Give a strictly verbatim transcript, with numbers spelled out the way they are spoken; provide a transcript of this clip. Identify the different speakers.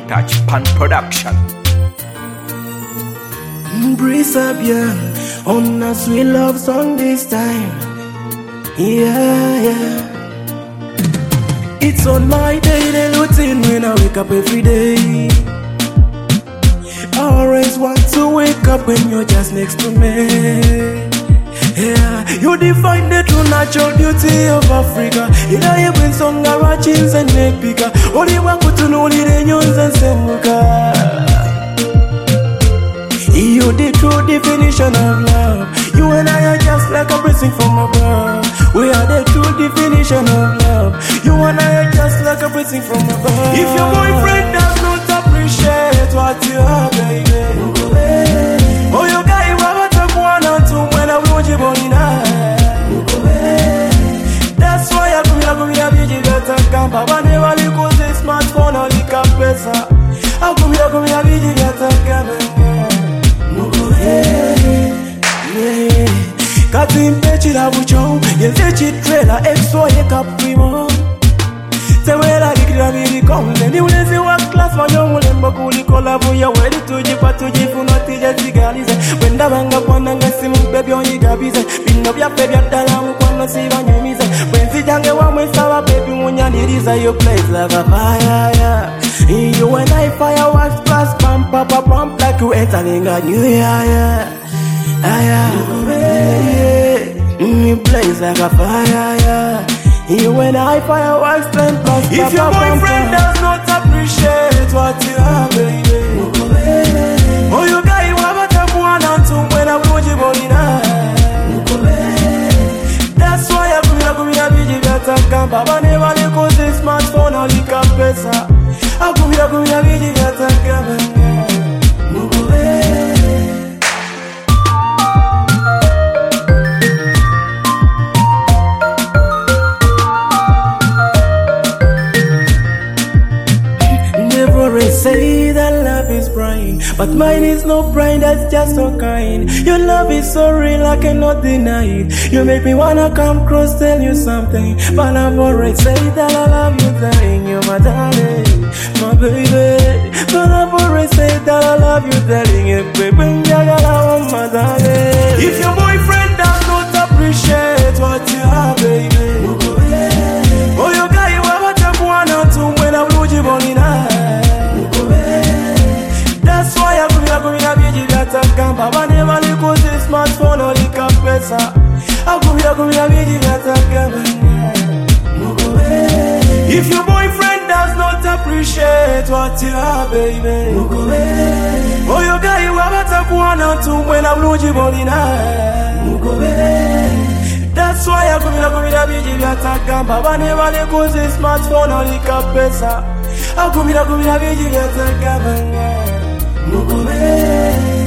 Speaker 1: touch pan production.
Speaker 2: Breeze up, yeah, on a sweet love song this time. Yeah, yeah. It's on my daily routine when I wake up every day. I always want to wake up when you're just next to me. Yeah, you define the true natural beauty of Africa. Ila yebwen songa rachins and nepika. Oli wakutu oli de nyons and semuka. You the true definition of love. You and I are just like a blessing from above. We are the true definition of love. You and I are just like a blessing from above. If your boyfriend does not appreciate what you are, baby, oh, you got it, what I want to when I want you born in. That's why I go, I go, I go, you got to come. Papa never look the smartphone or the capesa. I go, I go, I go, you got to come. Kati mpechi la bucho Yenzechi trela Exo ye kaprimo Tewela dikira mili konde Ni ulezi wa class Wanyo mulembo kulikola Buya wedi tujipa tujifu Noti jesigalize Wenda banga kwa nanga simu Baby onyigabize Bino bya pebi atalamu Kwa no siva nyemize Wenzi jange wa mwesawa Baby munyaniriza You place like a fire yeah. You and I fireworks plus pump pump pump pump Like you entering a new year yeah. Ah, yeah. Mm, you blaze like a fire, yeah. You and I fireworks flame plus. If your boyfriend does not appreciate what you are, baby, oh, you got you have a tap one and two when I want you born in. That's why I come here, come here, baby, better come. Papa never let the smartphone or the capesa. I come here, come here, baby, better come. Say that love is blind, but mine is not blind, that's just so kind. Your love is so real, I cannot deny it. You make me wanna come close, tell you something. But I've already said that I love you, darling. You're my darling, my baby. But I've already said that I love you, darling. And baby, I'm my darling. If your boyfriend does not appreciate what you are, baby, oh, you got you have a tap one or two when I blew you born in. That's why I go, I go, I go, you got to come. Papa never look at the smartphone or the capesa. I go, I go, I go, you got to come. If your boyfriend does not appreciate what you are, baby, oh, you got you have a tap one or two when I blow you born in. That's why I go, I go, I go, you got to come. Papa never look at the smartphone or the capesa. I go, I go, I go, you got to come. Mugome